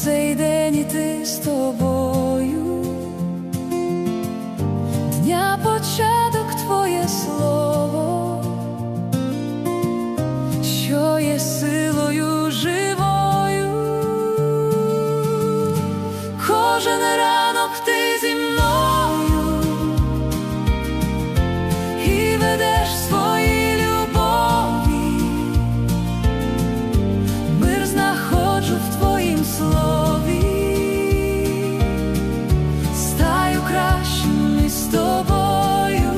цей день іти з тобою, дня початок твоє слово, що є силою живою. Кожен ранок ти зі мною і ведеш свої любові, мир знаходжу в твоїм слові, стаю кращим із тобою.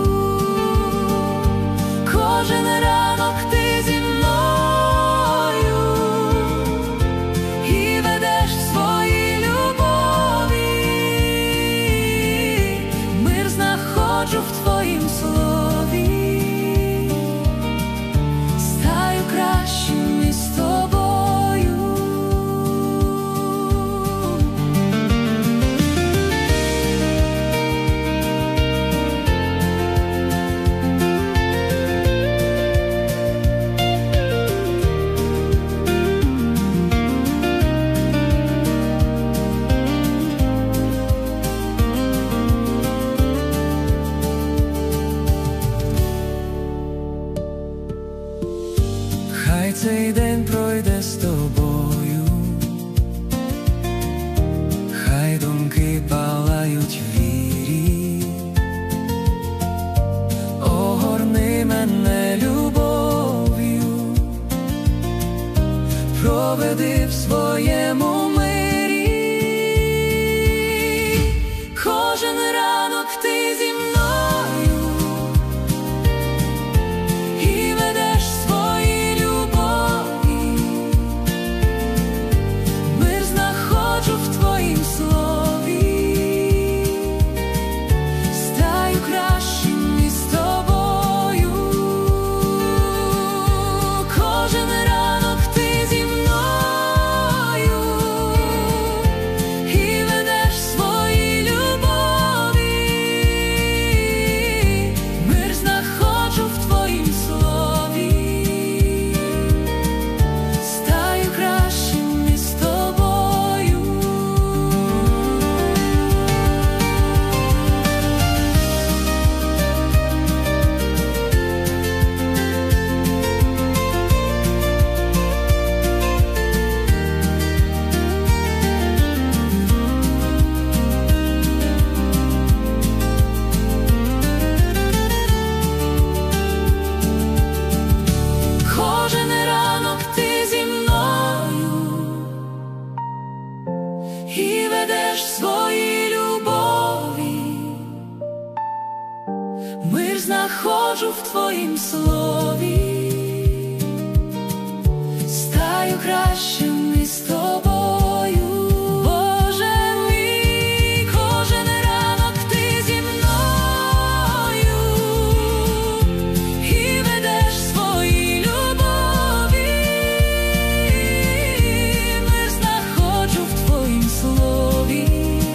Кожен ранок ти зі мною і ведеш свої любові, мир знаходжу в твоїм слові, стаю кращим із тобою. Хай цей день пройде з тобою, хай думки палають в вірі, огорни мене любов'ю, проведи в своєму мирі. Кожен ранок ти зі мною і ведеш свої любові, мир знаходжу в твоїм слові, стаю кращим із тобою. Кожен ранок ти зі мною і ведеш свої любові, мир знаходжу в твоїм слові, стаю кращим із тобою. Кожен ранок ти зі мною і ведеш свої любові, мир знаходжу в твоїм слові, стаю кращим із тобою. Боже мій, кожен ранок ти зі мною і ведеш свої любові, мир знаходжу в твоїм слові,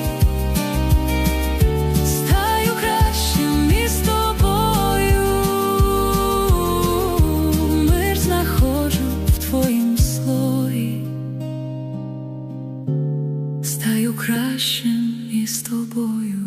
стаю кращим із тобою, мир знаходжу в твоїм слові, стаю кращим із тобою.